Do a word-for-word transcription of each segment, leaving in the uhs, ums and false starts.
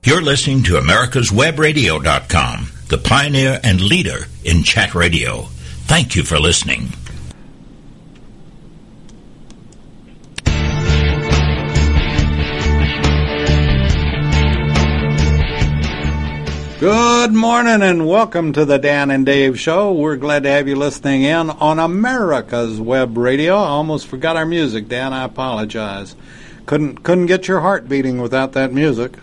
You're listening to Americas Web Radio dot com, the pioneer and leader in chat radio. Thank you for listening. Good morning and welcome to the Dan and Dave Show. We're glad to have you listening in on America's Web Radio. I almost forgot our music, Dan. I apologize. Couldn't couldn't get your heart beating without that music.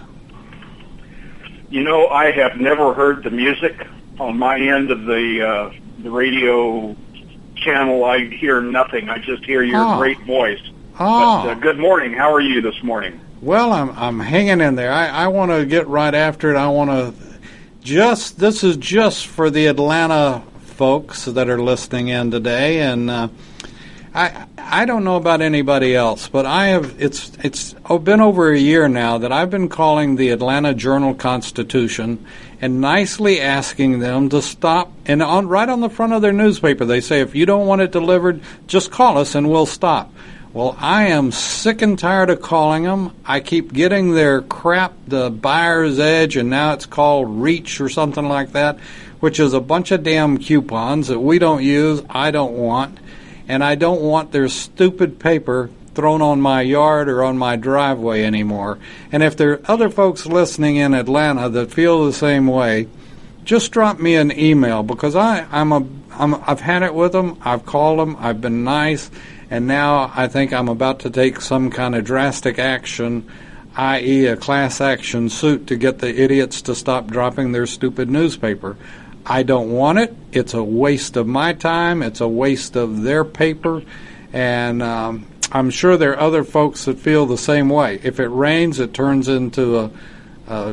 You know, I have never heard the music on my end of the uh, the radio channel. I hear nothing. I just hear your oh. great voice. Oh. But, uh, good morning. How are you this morning? Well, I'm I'm hanging in there. I, I want to get right after it. I want to just this is just for the Atlanta folks that are listening in today, and uh, I I don't know about anybody else, but I have. It's it's been over a year now that I've been calling the Atlanta Journal-Constitution and nicely asking them to stop. And on right on the front of their newspaper, they say, if you don't want it delivered, just call us and we'll stop. Well, I am sick and tired of calling them. I keep getting their crap, the Buyer's Edge, and now it's called Reach or something like that, which is a bunch of damn coupons that we don't use, I don't want. And I don't want their stupid paper thrown on my yard or on my driveway anymore. And if there are other folks listening in Atlanta that feel the same way, just drop me an email, because I, I'm a, I'm, I've had it with them, I've called them, I've been nice, and now I think I'm about to take some kind of drastic action, that is a class action suit to get the idiots to stop dropping their stupid newspaper. I don't want it. It's a waste of my time. It's a waste of their paper. And um, I'm sure there are other folks that feel the same way. If it rains, it turns into a, a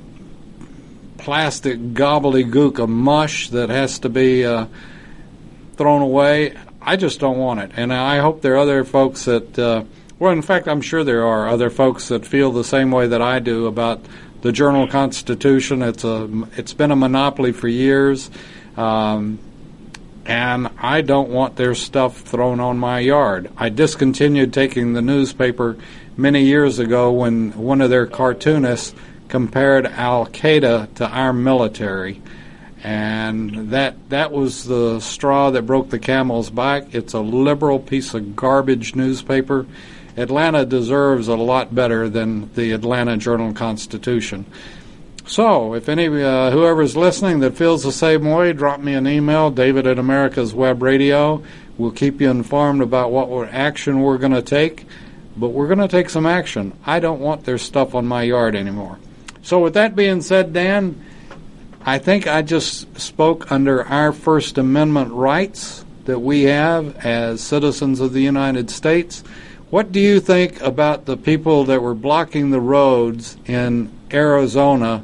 plastic gobbledygook, a mush that has to be uh, thrown away. I just don't want it. And I hope there are other folks that, uh, well, in fact, I'm sure there are other folks that feel the same way that I do about the Journal-Constitution. It's a, it's been a monopoly for years, um, and I don't want their stuff thrown on my yard. I discontinued taking the newspaper many years ago when one of their cartoonists compared Al-Qaeda to our military, and that that was the straw that broke the camel's back. It's a liberal piece of garbage newspaper. Atlanta deserves a lot better than the Atlanta Journal-Constitution. So, if any uh, whoever's listening that feels the same way, drop me an email, David at America's Web Radio. We'll keep you informed about what we're, action we're going to take, but we're going to take some action. I don't want their stuff on my yard anymore. So, with that being said, Dan, I think I just spoke under our First Amendment rights that we have as citizens of the United States. What do you think about the people that were blocking the roads in Arizona?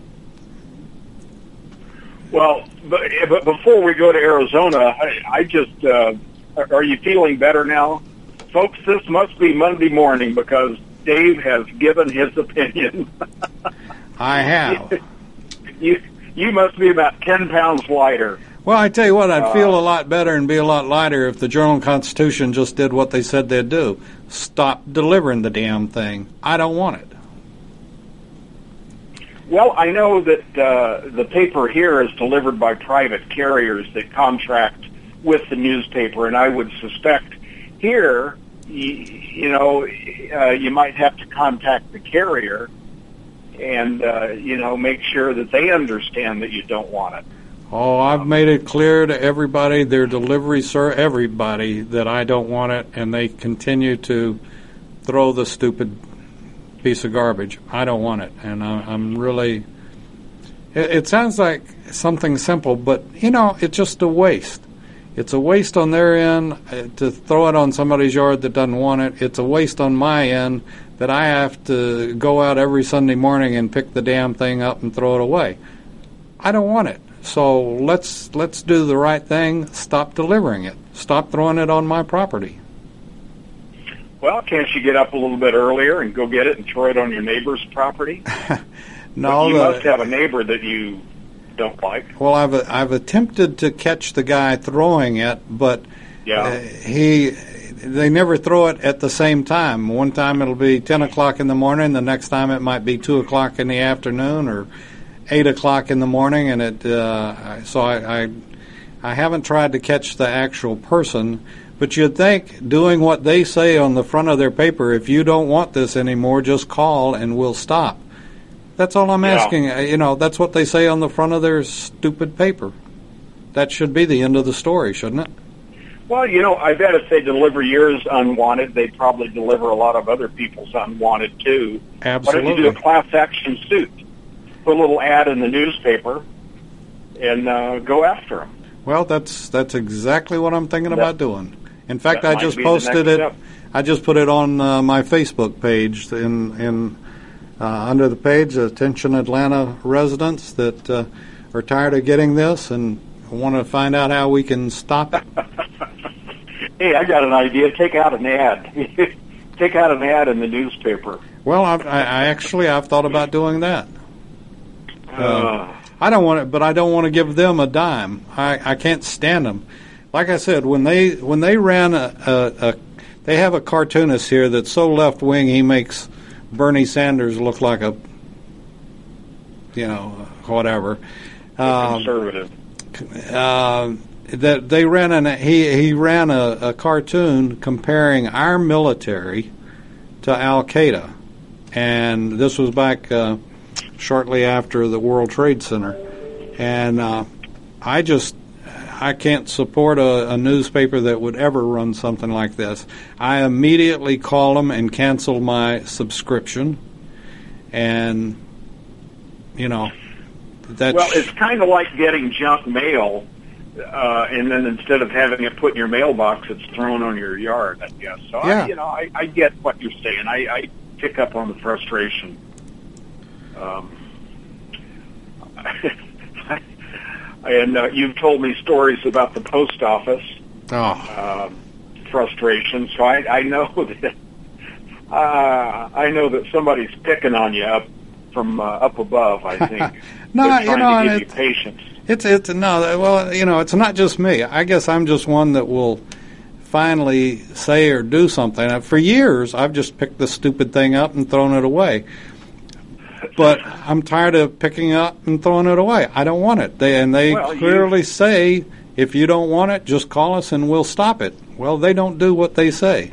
Well, but, but before we go to Arizona, I, I just, uh, are you feeling better now? Folks, this must be Monday morning because Dave has given his opinion. I have. You, you must be about ten pounds lighter. Well, I tell you what, I'd uh, feel a lot better and be a lot lighter if the Journal-Constitution just did what they said they'd do. Stop delivering the damn thing. I don't want it. Well, I know that uh, the paper here is delivered by private carriers that contract with the newspaper, and I would suspect here, you, you know, uh, you might have to contact the carrier and, uh, you know, make sure that they understand that you don't want it. Oh, I've made it clear to everybody, their delivery, sir, everybody, that I don't want it, and they continue to throw the stupid piece of garbage. I don't want it, and I'm really... It, it sounds like something simple, but, you know, it's just a waste. It's a waste on their end to throw it on somebody's yard that doesn't want it. It's a waste on my end that I have to go out every Sunday morning and pick the damn thing up and throw it away. I don't want it. So let's let's do the right thing. Stop delivering it. Stop throwing it on my property. Well, can't you get up a little bit earlier and go get it and throw it on your neighbor's property? No, but you the, must have a neighbor that you don't like. Well, I've I've attempted to catch the guy throwing it, but yeah. uh, he they never throw it at the same time. One time it'll be ten o'clock in the morning. The next time it might be two o'clock in the afternoon or eight o'clock in the morning. And it uh, so I, I I haven't tried to catch the actual person. But you'd think doing what they say on the front of their paper, if you don't want this anymore, just call and we'll stop. That's all I'm yeah. asking. You know, that's what they say on the front of their stupid paper. That should be the end of the story, shouldn't it? Well, you know, I bet if they deliver yours unwanted, they probably deliver a lot of other people's unwanted, too. Absolutely. Why don't you do a class action suit? Put a little ad in the newspaper and uh, go after them. Well, that's that's exactly what I'm thinking that, about doing. In fact, I just posted it. Step. I just put it on uh, my Facebook page in in uh, under the page, Attention Atlanta residents that uh, are tired of getting this and want to find out how we can stop it. Hey, I got an idea. Take out an ad. Take out an ad in the newspaper. Well, I've, I, I actually I've thought about doing that. Uh, uh, I don't want it, but I don't want to give them a dime. I, I can't stand them. Like I said, when they when they ran a, a, a they have a cartoonist here that's so left wing he makes Bernie Sanders look like a you know whatever um, conservative. Uh, that they ran an he he ran a, a cartoon comparing our military to Al Qaeda, and this was back uh, shortly after the World Trade Center, and uh, I just. I can't support a, a newspaper that would ever run something like this. I immediately call them and cancel my subscription. And, you know, that's... Well, it's kind of like getting junk mail, uh, and then instead of having it put in your mailbox, it's thrown on your yard, I guess. So, yeah. I, you know, I, I get what you're saying. I, I pick up on the frustration. Um And uh, you've told me stories about the post office oh. uh, frustration, so I, I know that uh, I know that somebody's picking on you up from uh, up above. I think no, they're trying you know, to give it's, you patience. It's it's no, well, you know, it's not just me. I guess I'm just one that will finally say or do something. For years, I've just picked the stupid thing up and thrown it away. But I'm tired of picking up and throwing it away. I don't want it. They and they well, clearly you, say, if you don't want it, just call us and we'll stop it. Well, they don't do what they say.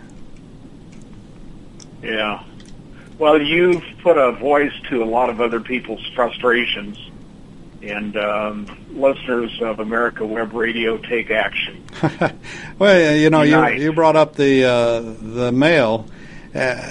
Yeah. Well, you've put a voice to a lot of other people's frustrations, and um, listeners of America Web Radio take action. Well, you know, you, you brought up the uh, the mail. Uh,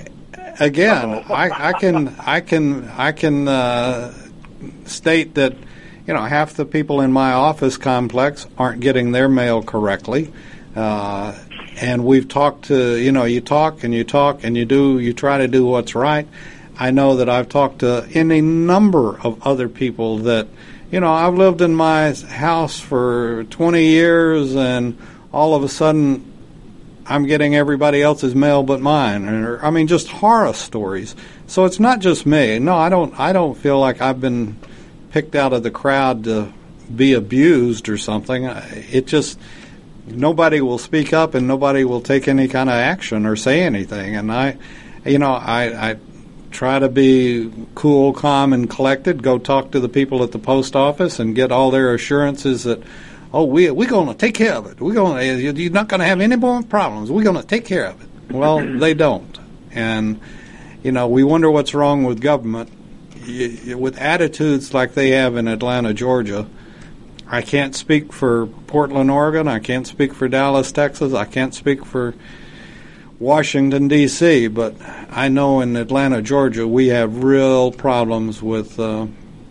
Again, I, I can I can I can uh, state that you know half the people in my office complex aren't getting their mail correctly, uh, and we've talked to you know you talk and you talk and you do you try to do what's right. I know that I've talked to any number of other people that you know I've lived in my house for twenty years and all of a sudden I'm getting everybody else's mail but mine, or I mean, just horror stories. So it's not just me. No, I don't. I don't feel like I've been picked out of the crowd to be abused or something. It just nobody will speak up and nobody will take any kind of action or say anything. And I, you know, I, I try to be cool, calm, and collected. Go talk to the people at the post office and get all their assurances that. Oh, we we're going to take care of it. We're going to, you're not going to have any more problems. We're going to take care of it. Well, they don't. And, you know, we wonder what's wrong with government. You, with attitudes like they have in Atlanta, Georgia, I can't speak for Portland, Oregon. I can't speak for Dallas, Texas. I can't speak for Washington, D C, but I know in Atlanta, Georgia, we have real problems with uh,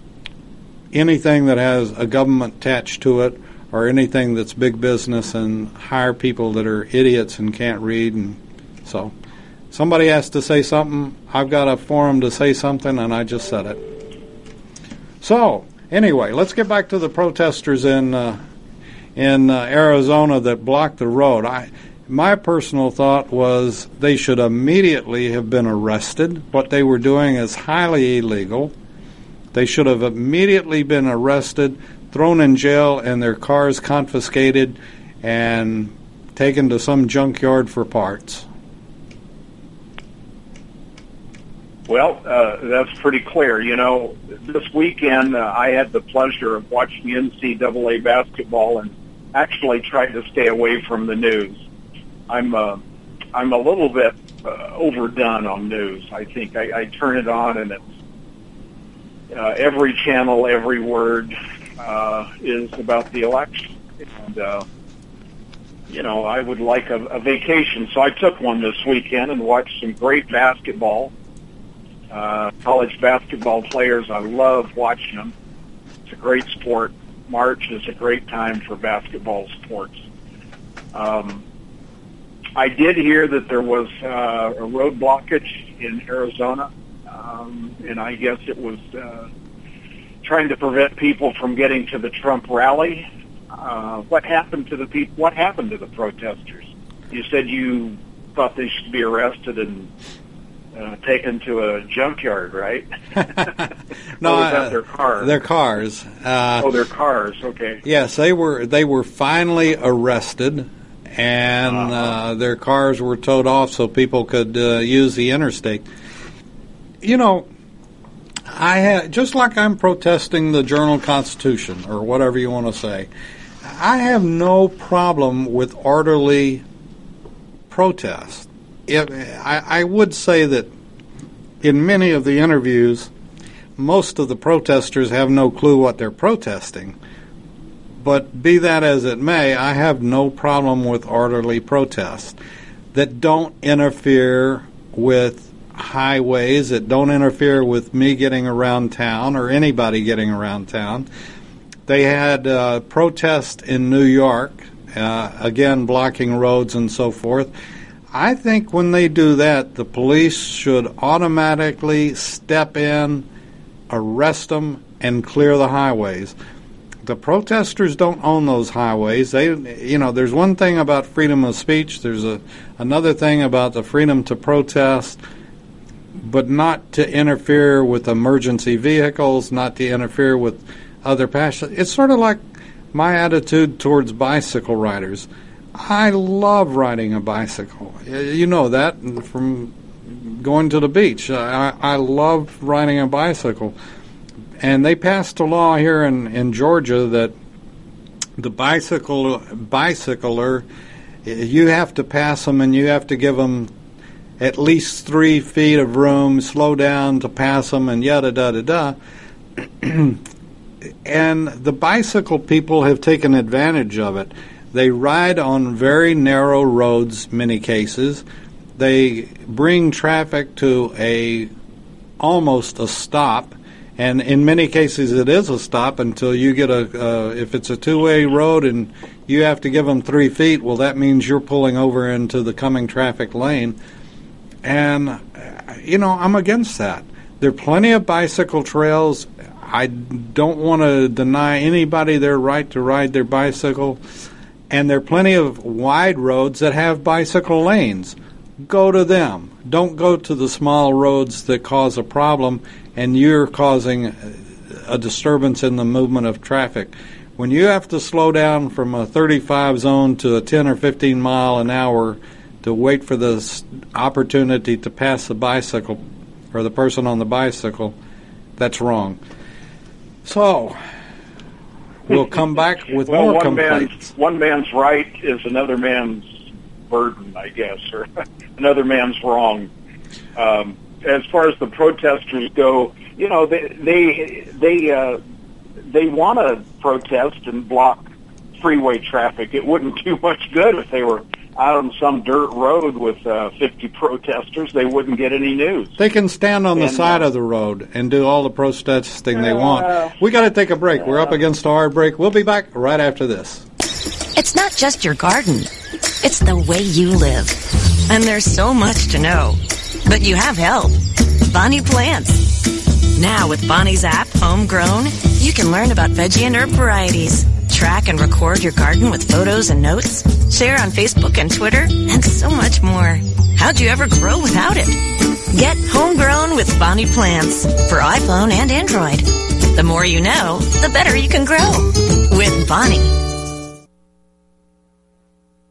anything that has a government attached to it, or anything that's big business and hire people that are idiots and can't read. And so somebody has to say something. I've got a forum to say something, and I just said it. So anyway, let's get back to the protesters in uh, in uh, Arizona that blocked the road. I, my personal thought was they should immediately have been arrested. What they were doing is highly illegal. They should have immediately been arrested, thrown in jail, and their cars confiscated, and taken to some junkyard for parts. Well, uh, that's pretty clear. You know, this weekend uh, I had the pleasure of watching N C double A basketball and actually tried to stay away from the news. I'm uh, I'm a little bit uh, overdone on news. I think I, I turn it on and it's uh, every channel, every word uh, is about the election. And, uh, you know, I would like a, a vacation. So I took one this weekend and watched some great basketball. Uh, college basketball players, I love watching them. It's a great sport. March is a great time for basketball sports. Um, I did hear that there was uh, a road blockage in Arizona, um, and I guess it was uh, trying to prevent people from getting to the Trump rally. Uh, what happened to the people? What happened to the protesters? You said you thought they should be arrested and Uh, taken to a junkyard, right? No, or was that uh, their cars? Their cars. Uh, oh, their cars. Okay. Yes, they were. They were finally arrested, and uh-huh. uh, their cars were towed off so people could uh, use the interstate. You know, I ha- just like I'm protesting the Journal-Constitution or whatever you want to say. I have no problem with orderly protest. It, I, I would say that in many of the interviews, most of the protesters have no clue what they're protesting. But be that as it may, I have no problem with orderly protests that don't interfere with highways, that don't interfere with me getting around town or anybody getting around town. They had uh, protests in New York, uh, again, blocking roads and so forth. I think when they do that, the police should automatically step in, arrest them, and clear the highways. The protesters don't own those highways. They, you know, there's one thing about freedom of speech. There's a another thing about the freedom to protest, but not to interfere with emergency vehicles, not to interfere with other passions. It's sort of like my attitude towards bicycle riders. I love riding a bicycle. You know that from going to the beach. I, I love riding a bicycle. And they passed a law here in, in Georgia that the bicycle bicycler, you have to pass them and you have to give them at least three feet of room, slow down to pass them, and yada, da, da, da. And the bicycle people have taken advantage of it. They ride on very narrow roads, many cases. They bring traffic to a almost a stop, and in many cases it is a stop until you get a, uh, if it's a two-way road and you have to give them three feet, well, that means you're pulling over into the coming traffic lane. And, you know, I'm against that. There are plenty of bicycle trails. I don't want to deny anybody their right to ride their bicycle. And there are plenty of wide roads that have bicycle lanes. Go to them. Don't go to the small roads that cause a problem and you're causing a disturbance in the movement of traffic. When you have to slow down from a thirty-five zone to a ten or fifteen mile an hour to wait for the opportunity to pass the bicycle or the person on the bicycle, that's wrong. So we'll come back with well, more one complaints. Man's, one man's right is another man's burden, I guess, or another man's wrong. Um, as far as the protesters go, you know, they they they uh, they want to protest and block freeway traffic. It wouldn't do much good if they were out on some dirt road with uh, fifty protesters. They wouldn't get any news. They can stand on the and, side uh, of the road and do all the protesting they uh, want. We got to take a break. We're up against a hard break. We'll be back right after this. It's not just your garden. It's the way you live. And there's so much to know. But you have help. Bonnie Plants. Now with Bonnie's app, Homegrown, you can learn about veggie and herb varieties. Track and record your garden with photos and notes. Share on Facebook and Twitter, and so much more. How'd you ever grow without it? Get Homegrown with Bonnie Plants for iPhone and Android. The more you know, the better you can grow. With Bonnie.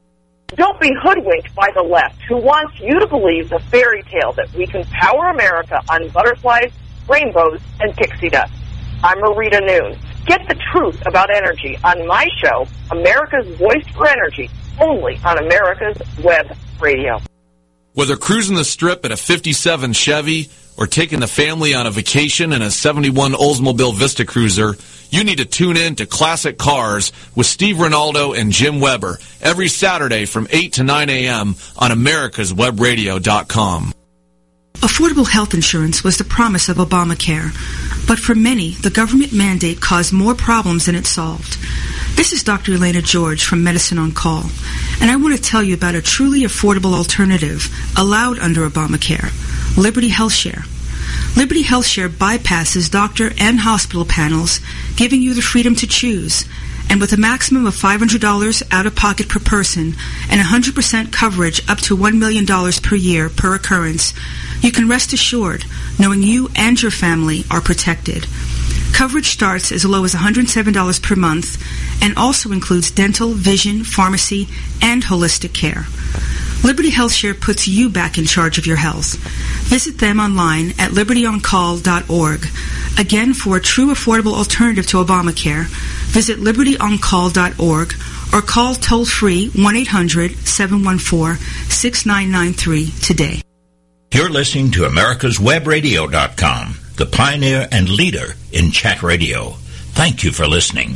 Don't be hoodwinked by the left, who wants you to believe the fairy tale that we can power America on butterflies, rainbows, and pixie dust. I'm Marita Noon. Get the truth about energy on my show, America's Voice for Energy, only on America's Web Radio. Whether cruising the Strip in a fifty-seven Chevy or taking the family on a vacation in a seventy-one Oldsmobile Vista Cruiser, you need to tune in to Classic Cars with Steve Ronaldo and Jim Weber every Saturday from eight to nine a.m. on americas web radio dot com. Affordable health insurance was the promise of Obamacare, but for many, the government mandate caused more problems than it solved. This is Doctor Elena George from Medicine on Call, and I want to tell you about a truly affordable alternative allowed under Obamacare, Liberty HealthShare. Liberty HealthShare bypasses doctor and hospital panels, giving you the freedom to choose. And with a maximum of five hundred dollars out-of-pocket per person and one hundred percent coverage up to one million dollars per year per occurrence, you can rest assured knowing you and your family are protected. Coverage starts as low as one hundred seven dollars per month and also includes dental, vision, pharmacy, and holistic care. Liberty HealthShare puts you back in charge of your health. Visit them online at liberty on call dot org. Again, for a true affordable alternative to Obamacare, visit liberty on call dot org or call toll-free one eight hundred seven one four six nine nine three today. You're listening to americas web radio dot com, the pioneer and leader in chat radio. Thank you for listening.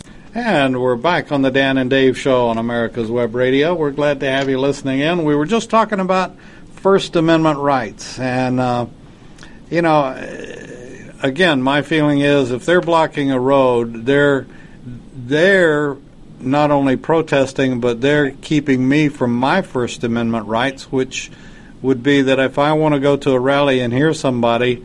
And we're back on the Dan and Dave Show on America's Web Radio. We're glad to have you listening in. We were just talking about First Amendment rights. And, uh, you know, again, my feeling is if they're blocking a road, they're they're not only protesting, but they're keeping me from my First Amendment rights, which would be that if I want to go to a rally and hear somebody,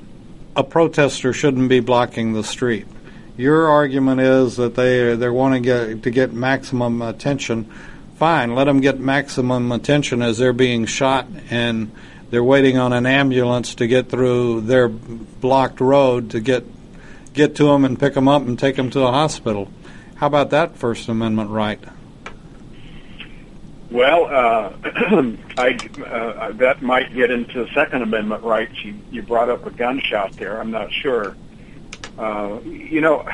a protester shouldn't be blocking the street. Your argument is that they they're wanting get, to get maximum attention. Fine, let them get maximum attention as they're being shot and they're waiting on an ambulance to get through their blocked road to get get to them and pick them up and take them to a hospital. How about that First Amendment right? Well, uh, I, uh, that might get into Second Amendment rights. You, you brought up a gunshot there. I'm not sure. Uh, you know,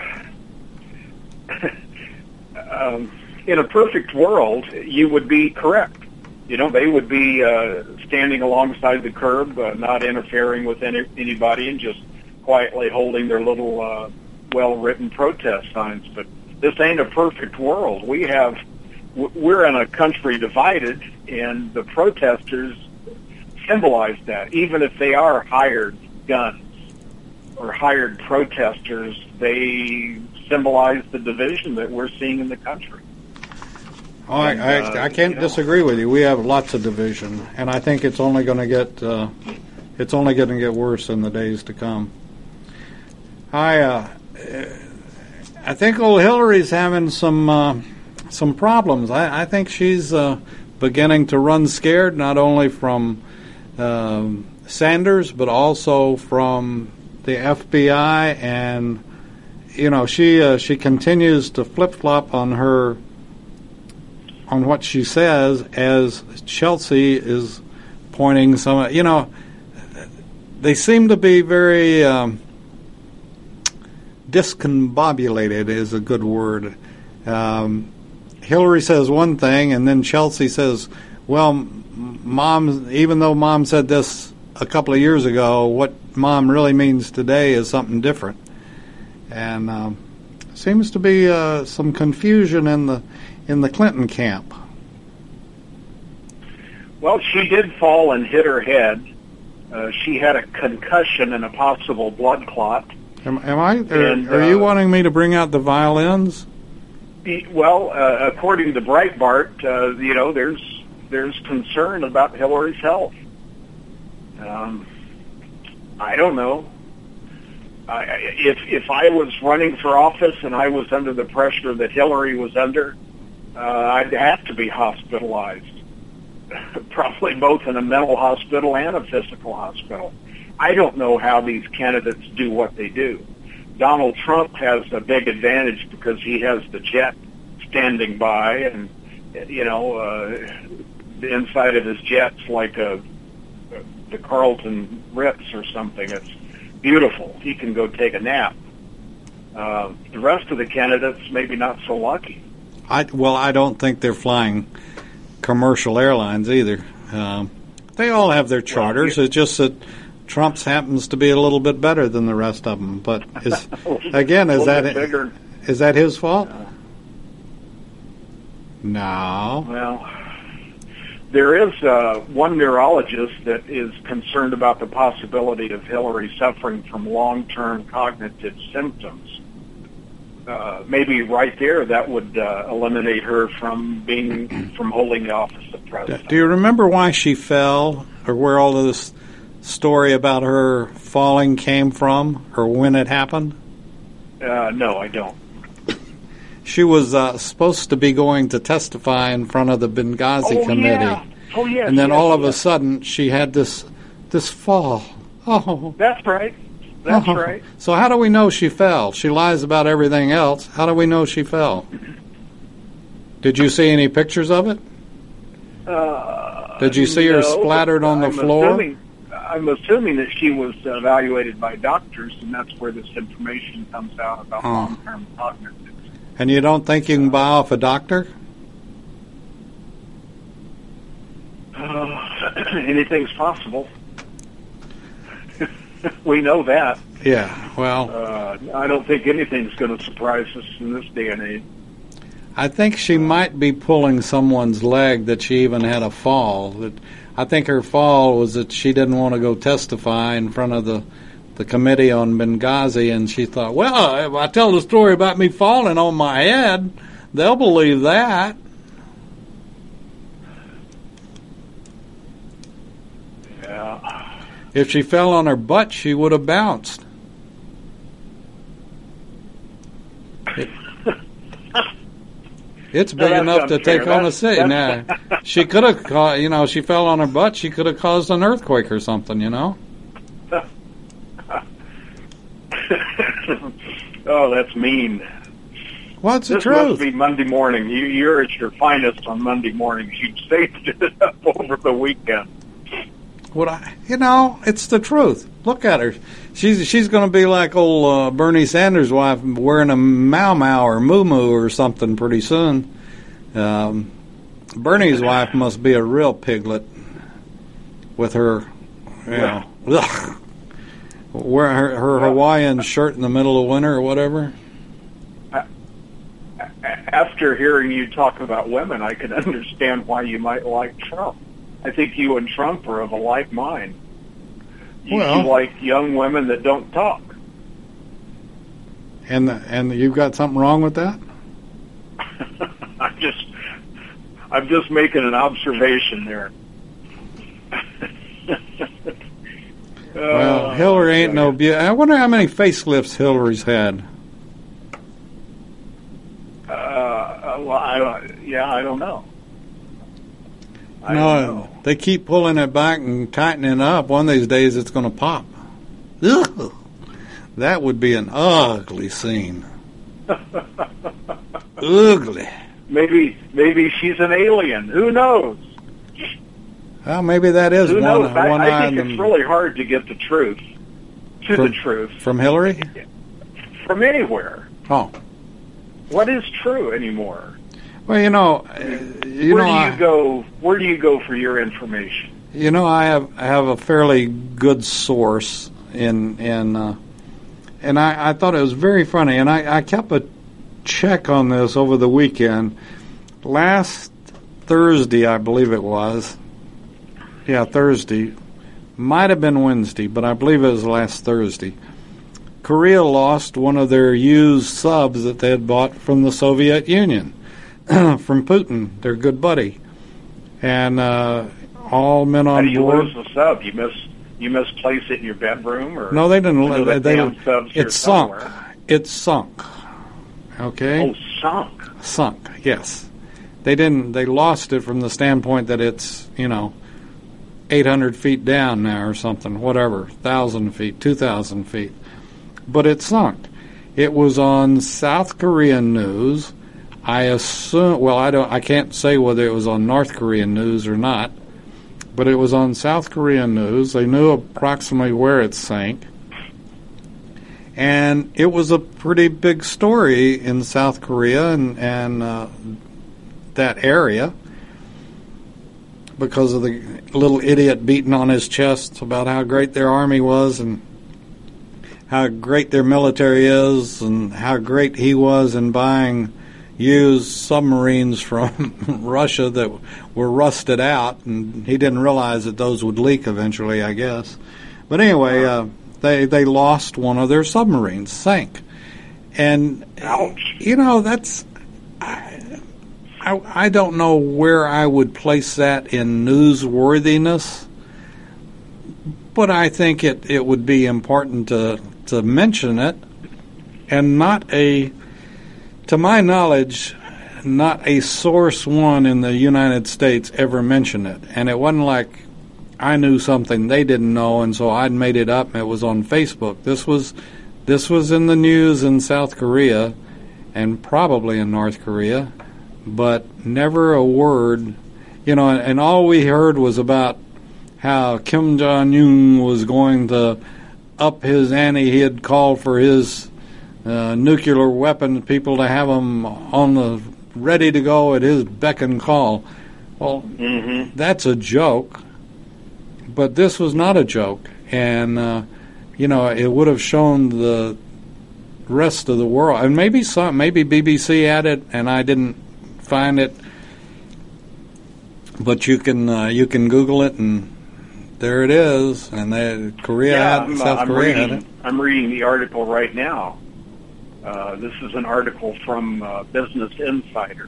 um, in a perfect world, you would be correct. You know, they would be uh, standing alongside the curb, uh, not interfering with any, anybody, and just quietly holding their little uh, well-written protest signs. But this ain't a perfect world. We have, we're in a country divided, and the protesters symbolize that. Even if they are hired guns or hired protesters, they symbolize the division that we're seeing in the country. Oh, and, I, I, I can't uh, disagree with you. We have lots of division, and I think it's only going to get uh, it's only going to get worse in the days to come. I uh, I think old Hillary's having some uh, some problems. I, I think she's uh, beginning to run scared, not only from um, Sanders but also from the F B I, and you know she uh, she continues to flip flop on her on what she says, as Chelsea is pointing some. You know, they seem to be very um, discombobulated. Is a good word. Um, Hillary says one thing, and then Chelsea says, "Well, Mom, even though Mom said this a couple of years ago, what Mom really means today is something different." And um, seems to be uh, some confusion in the in the Clinton camp. Well, she did fall and hit her head. Uh, she had a concussion and a possible blood clot. Am, am I? Are, and, are you uh, wanting me to bring out the violins? Well, uh, according to Breitbart, uh, you know, there's there's concern about Hillary's health. Um, I don't know. I, if if I was running for office and I was under the pressure that Hillary was under, uh, I'd have to be hospitalized, probably both in a mental hospital and a physical hospital. I don't know how these candidates do what they do. Donald Trump has a big advantage because he has the jet standing by, and you know, uh, the inside of his jet's like a the Carlton Ritz or something. It's beautiful. He can go take a nap. Uh, the rest of the candidates maybe not so lucky. I well, I don't think they're flying commercial airlines either. Um, they all have their charters. Well, it's just that Trump's happens to be a little bit better than the rest of them. But is, again, is that bigger. is that his fault? Uh, no. Well, there is uh, one neurologist that is concerned about the possibility of Hillary suffering from long-term cognitive symptoms. Uh, maybe right there that would uh, eliminate her from being from holding the office of president. Do you remember why she fell, or where all of this story about her falling came from, or when it happened? Uh, no, I don't. She was uh, supposed to be going to testify in front of the Benghazi oh, committee. Yeah. Oh, yes, and then yes, all of yes. a sudden she had this this fall. Oh, that's right. That's oh. right. So how do we know she fell? She lies about everything else. How do we know she fell? Did you see any pictures of it? Uh, Did you see her no, splattered on the I'm floor? Assuming, I'm assuming that she was evaluated by doctors, and that's where this information comes out about oh. long-term cognitive. And you don't think you can buy off a doctor? Uh, anything's possible. We know that. Yeah, well... Uh, I don't think anything's going to surprise us in this day and age. I think she might be pulling someone's leg that she even had a fall. That I think her fall was that she didn't want to go testify in front of the, the committee on Benghazi, and she thought, well, if I tell the story about me falling on my head, they'll believe that. Yeah. If she fell on her butt, she would have bounced. It, it's big no, enough to unfair. take on a That's, city. Now, she could have, ca- you know, she fell on her butt. She could have caused an earthquake or something, you know. Oh, that's mean. What's the this truth? Must be Monday morning. You, you're at your finest on Monday mornings. You saved it up over the weekend. What I, you know, it's the truth. Look at her. She's she's going to be like old uh, Bernie Sanders' wife, wearing a Mau Mau or Moo Moo or something pretty soon. Um, Bernie's wife must be a real piglet with her, you know, ugh, wearing her, her Hawaiian shirt in the middle of winter or whatever. After hearing you talk about women, I can understand why you might like Trump. I think you and Trump are of a like mind. You, well, you like young women that don't talk. And the, and you've got something wrong with that? I'm just, I'm just making an observation there. Well, Hillary ain't no beauty. I wonder how many facelifts Hillary's had. Uh, well, I, yeah, I don't know. I no, don't know. They keep pulling it back and tightening it up. One of these days it's going to pop. Ugh. That would be an ugly scene. Ugly. Maybe, maybe she's an alien. Who knows? Well, maybe that is Who one. knows? I, one I think item. it's really hard to get the truth, to from, the truth from Hillary, from anywhere. Oh, what is true anymore? Well, you know, you where know, do you I, go? Where do you go for your information? You know, I have I have a fairly good source in in, uh, and I, I thought it was very funny, and I, I kept a check on this over the weekend. Last Thursday, I believe it was. Yeah, Thursday. Might have been Wednesday, but I believe it was last Thursday. Korea lost one of their used subs that they had bought from the Soviet Union, from Putin, their good buddy. And uh, all men on board... How do you board, lose the sub? You miss you misplace it in your bedroom? Or no, they didn't. You know, they, they damn sub's here It sunk. somewhere. It sunk. Okay? Oh, sunk. Sunk, yes. They didn't. They lost it from the standpoint that it's, you know, eight hundred feet down now or something, whatever, one thousand feet, two thousand feet. But it sunk. It was on South Korean news. I assume, well, I don't, I can't say whether it was on North Korean news or not, but it was on South Korean news. They knew approximately where it sank. And it was a pretty big story in South Korea and, and uh, that area because of the little idiot beating on his chest about how great their army was and how great their military is and how great he was in buying used submarines from Russia that were rusted out, and he didn't realize that those would leak eventually, I guess. But anyway, uh, they they lost one of their submarines, sank. And, Ouch. you know, that's... I, I, I don't know where I would place that in newsworthiness, but I think it, it would be important to, to mention it, and not a... To my knowledge, not a source one in the United States ever mentioned it. And it wasn't like I knew something they didn't know, and so I'd made it up and it was on Facebook. This was this was in the news in South Korea and probably in North Korea, but never a word. You know, and, and all we heard was about how Kim Jong-un was going to up his ante. He had called for his Uh, nuclear weapon people to have them on the ready to go at his beck and call. Well, mm-hmm. that's a joke, but this was not a joke, and uh, you know it would have shown the rest of the world, and maybe some, maybe B B C had it, and I didn't find it, but you can uh, you can Google it, and there it is, and they, Korea yeah, had, I'm, South I'm Korea reading, had it. I'm reading the article right now. Uh, this is an article from uh, Business Insider.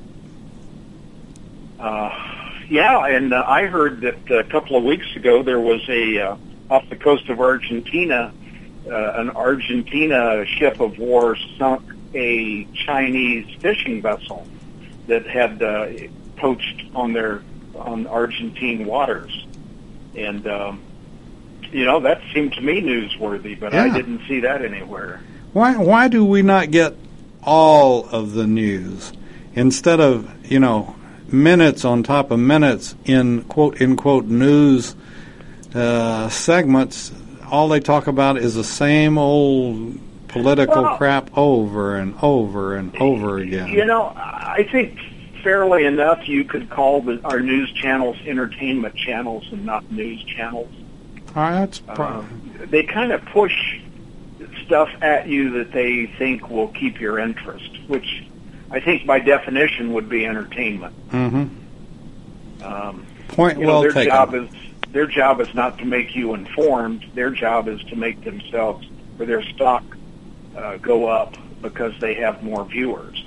Uh, yeah, and uh, I heard that a couple of weeks ago there was a, uh, off the coast of Argentina, uh, an Argentina ship of war sunk a Chinese fishing vessel that had uh, poached on their on Argentine waters. And, um, you know, that seemed to me newsworthy, but yeah. I didn't see that anywhere. Why why do we not get all of the news instead of, you know, minutes on top of minutes in quote in quote news uh, segments? All they talk about is the same old political well, crap over and over and over again. You know, I think fairly enough you could call the, our news channels entertainment channels and not news channels. All right, that's pro- uh, they kind of push stuff at you that they think will keep your interest, which I think by definition would be entertainment. Mm-hmm. Um, Point you know, well their taken. Job is, their job is not to make you informed. Their job is to make themselves or their stock uh, go up because they have more viewers.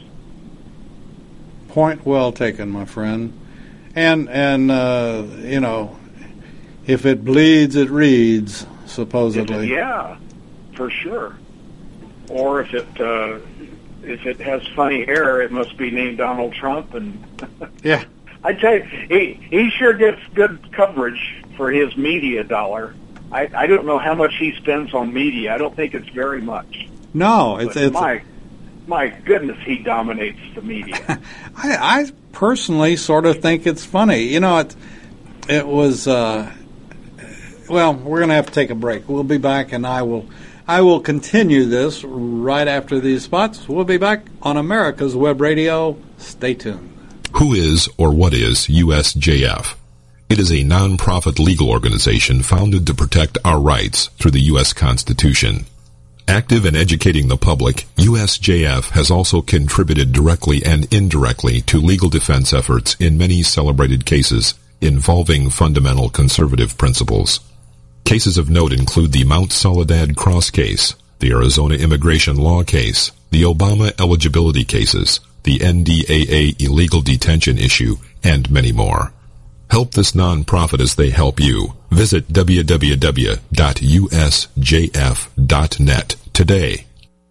Point well taken, my friend. And, and uh, you know, if it bleeds, it reads, supposedly. Yeah. For sure. Or if it uh, if it has funny hair, it must be named Donald Trump. And yeah, I tell you, he he sure gets good coverage for his media dollar. I, I don't know how much he spends on media. I don't think it's very much. No, it's but it's my my goodness, he dominates the media. I I personally sort of think it's funny. You know, it it was. Uh, well, we're going to have to take a break. We'll be back, and I will. I will continue this right after these spots. We'll be back on America's Web Radio. Stay tuned. Who is or what is U S J F? It is a non-profit legal organization founded to protect our rights through the U S Constitution. Active in educating the public, U S J F has also contributed directly and indirectly to legal defense efforts in many celebrated cases involving fundamental conservative principles. Cases of note include the Mount Soledad Cross case, the Arizona immigration law case, the Obama eligibility cases, the N D A A illegal detention issue, and many more. Help this nonprofit as they help you. Visit w w w dot u s j f dot net today.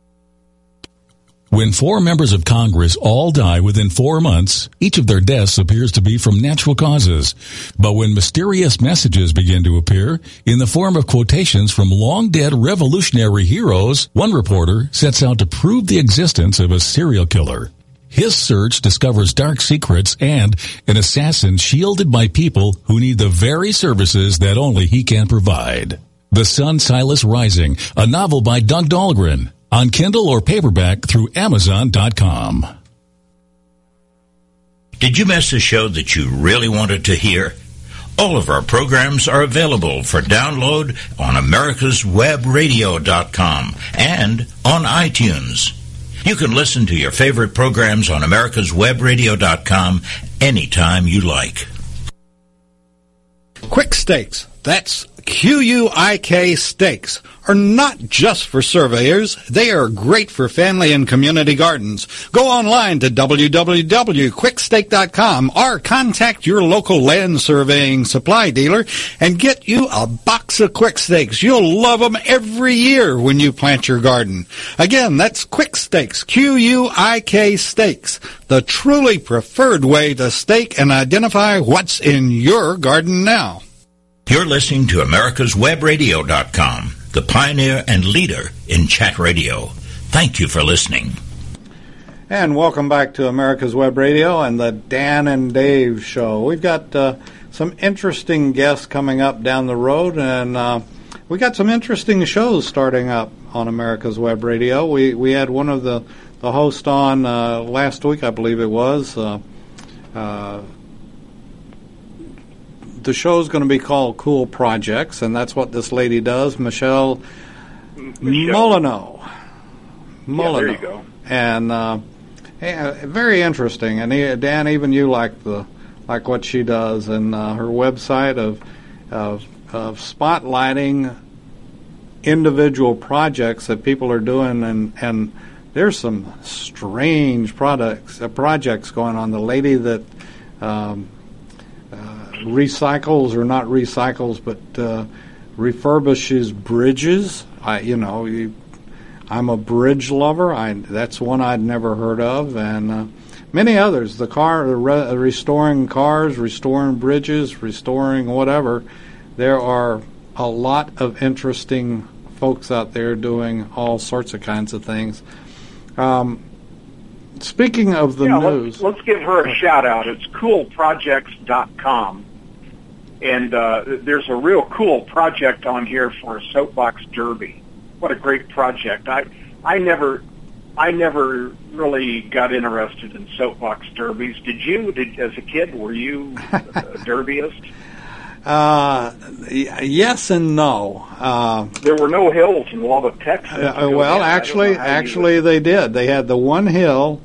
When four members of Congress all die within four months, each of their deaths appears to be from natural causes. But when mysterious messages begin to appear in the form of quotations from long-dead revolutionary heroes, one reporter sets out to prove the existence of a serial killer. His search discovers dark secrets and an assassin shielded by people who need the very services that only he can provide. The Sun Silas Rising, a novel by Doug Dahlgren, on Kindle or paperback through Amazon dot com. Did you miss a show that you really wanted to hear? All of our programs are available for download on americas web radio dot com and on iTunes. You can listen to your favorite programs on americas web radio dot com anytime you like. Quick Stakes, that's Q U I K Stakes, are not just for surveyors. They are great for family and community gardens. Go online to w w w dot quick stake dot com or contact your local land surveying supply dealer and get you a box of Quick Stakes. You'll love them every year when you plant your garden. Again, that's Quick Stakes, Q U I K Stakes, the truly preferred way to stake and identify what's in your garden now. You're listening to americas web radio dot com, the pioneer and leader in chat radio. Thank you for listening. And welcome back to America's Web Radio and the Dan and Dave Show. We've got uh, some interesting guests coming up down the road, and uh, we got some interesting shows starting up on America's Web Radio. We we had one of the, the hosts on uh, last week, I believe it was. Uh, uh, the show's going to be called Cool Projects, and that's what this lady does, Michelle, Michelle. Molyneux. Molyneux. Yeah, there you go. And uh, yeah, very interesting. And he, Dan, even you like the like what she does, and uh, her website of, of of spotlighting individual projects that people are doing, and and there's some strange products uh, projects going on. The lady that um, uh, recycles or not recycles, but uh, refurbishes bridges. I, you know, you. I'm a bridge lover. I that's one I'd never heard of, and uh, many others. The car, re- restoring cars, restoring bridges, restoring whatever. There are a lot of interesting folks out there doing all sorts of kinds of things. Um, speaking of the yeah, news, let's, let's give her a shout out. It's cool projects dot com, and uh, there's a real cool project on here for a soapbox derby. What a great project! I I never I never really got interested in soapbox derbies. Did you? Did as a kid? Were you a derbyist? Uh, yes and no. Uh, there were no hills in Lubbock, Texas. Uh, well, actually, actually, you... they did. They had the one hill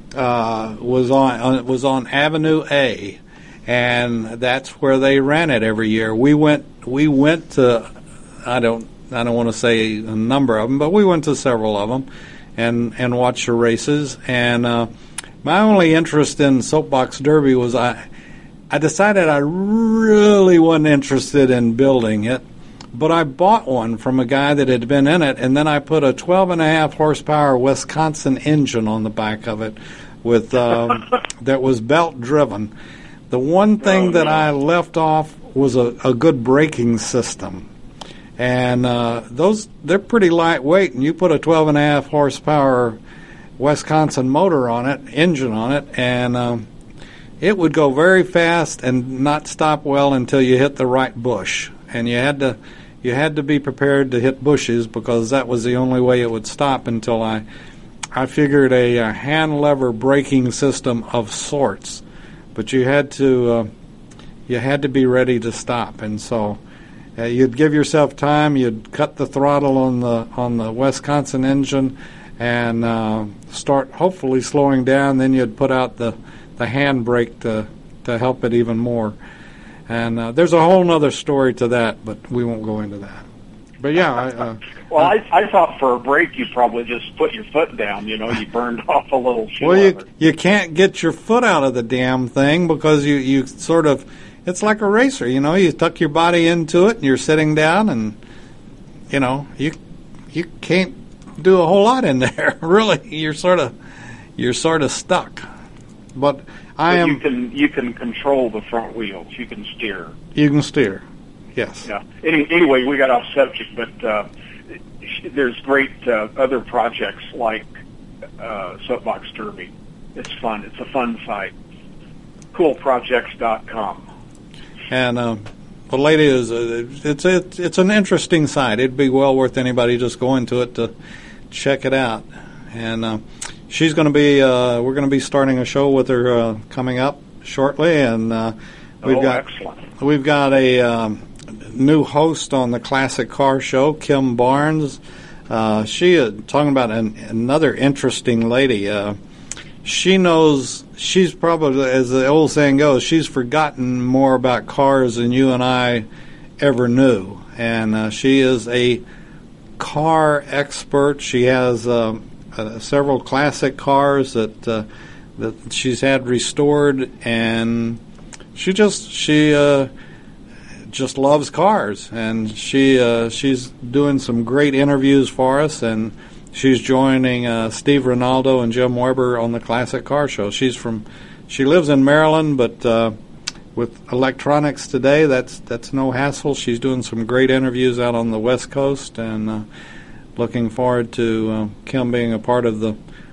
uh, was on uh, was on Avenue A, and that's where they ran it every year. We went we went to I don't. I don't want to say a number of them, but we went to several of them and, and watched the races. And uh, my only interest in Soapbox Derby was I I decided I really wasn't interested in building it, but I bought one from a guy that had been in it, and then I put a twelve and a half horsepower Wisconsin engine on the back of it with um, that was belt driven. The one thing oh, that no. I left off was a, a good braking system. And uh, those, they're pretty lightweight, and you put a twelve and a half horsepower Wisconsin motor on it, engine on it, and um, it would go very fast and not stop well until you hit the right bush. And you had to you had to be prepared to hit bushes, because that was the only way it would stop until I I figured a, a hand lever braking system of sorts. But you had to uh, you had to be ready to stop, and so. Uh, you'd give yourself time. You'd cut the throttle on the on the Wisconsin engine, and uh, start hopefully slowing down. Then you'd put out the, the handbrake to to help it even more. And uh, there's a whole other story to that, but we won't go into that. But yeah, I, uh, well, I, I thought for a brake you probably just put your foot down. You know, you burned off a little. Well, you you can't get your foot out of the damn thing because you you sort of. It's like a racer, you know. You tuck your body into it, and you're sitting down, and you know you you can't do a whole lot in there. Really, you're sort of you're sort of stuck. But I but am. You can you can control the front wheels. You can steer. You can steer. Yes. Yeah. Any, anyway, we got off subject, but uh, there's great uh, other projects like uh, Soapbox Derby. it's fun. It's a fun site. cool projects dot com. And uh, the lady is, uh, it's, it's it's an interesting site. It'd be well worth anybody just going to it to check it out. And uh, she's going to be, uh, we're going to be starting a show with her uh, coming up shortly. And uh, we've oh, got excellent. we've got a um, new host on the Classic Car Show, Kim Barnes. Uh, she is talking about an, another interesting lady. Uh, she knows, she's probably, as the old saying goes, she's forgotten more about cars than you and I ever knew. And uh, she is a car expert. She has uh, uh, several classic cars that uh, that she's had restored, and she just she uh, just loves cars, and she uh, she's doing some great interviews for us, and she's joining uh, Steve Ronaldo and Jim Weber on the Classic Car Show. She's from she lives in Maryland, but uh, with electronics today, that's that's no hassle. She's doing some great interviews out on the West Coast, and uh, looking forward to uh, Kim being a part of the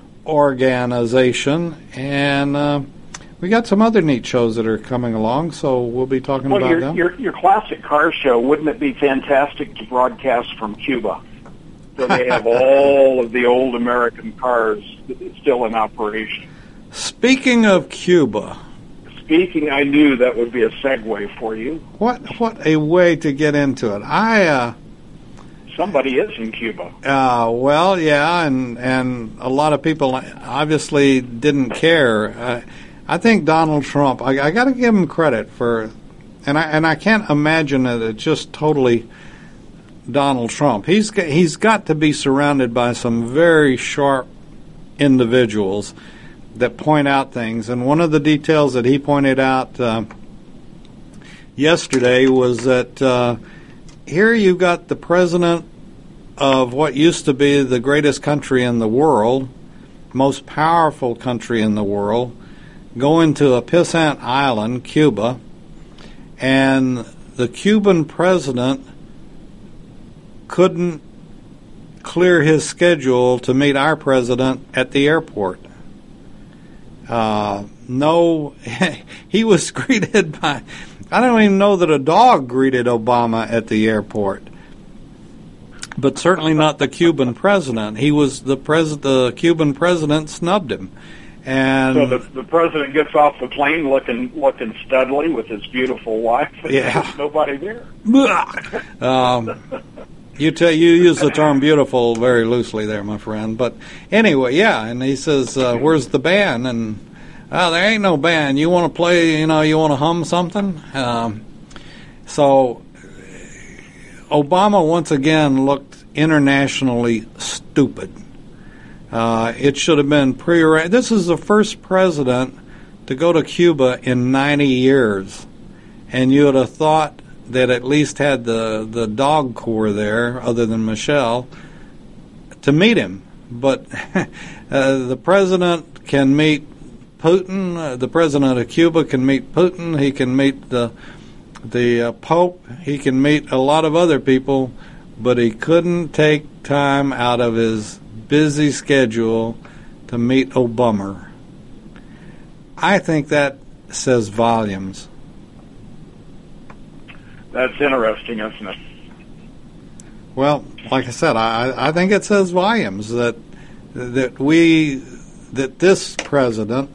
organization. And uh, we got some other neat shows that are coming along, so we'll be talking well, about your, them. Your, your Classic Car Show, wouldn't it be fantastic to broadcast from Cuba? So they have all of the old American cars still in operation. Speaking of Cuba... Speaking, I knew that would be a segue for you. What what a way to get into it. I... Uh, Somebody is in Cuba. Uh, well, yeah, and and a lot of people obviously didn't care. Uh, I think Donald Trump. I, I got to give him credit for, and I and I can't imagine that it's just totally Donald Trump. He's got, he's got to be surrounded by some very sharp individuals that point out things. And one of the details that he pointed out uh, yesterday was that. Uh, Here you got the president of what used to be the greatest country in the world, most powerful country in the world, going to a pissant island, Cuba, and the Cuban president couldn't clear his schedule to meet our president at the airport. Uh, no, he was greeted by... I don't even know that a dog greeted Obama at the airport, but certainly not the Cuban president. He was the pres- the Cuban president snubbed him, and so the, the president gets off the plane looking looking studly with his beautiful wife. And yeah, there's nobody there. um, you tell you use the term "beautiful" very loosely there, my friend. But anyway, yeah, and he says, uh, "Where's the band?" And oh, there ain't no band. You want to play, you know, you want to hum something? Um, so Obama once again looked internationally stupid. Uh, it should have been pre-arranged. This is the first president to go to Cuba in ninety years. And you would have thought that at least had the, the dog corps there, other than Michelle, to meet him. But uh, the president can meet Putin, uh, the president of Cuba can meet Putin. He can meet the the uh, Pope. He can meet a lot of other people, but he couldn't take time out of his busy schedule to meet Obama. I think that says volumes. That's interesting, isn't it? Well, like I said, I, I think it says volumes that that we that this president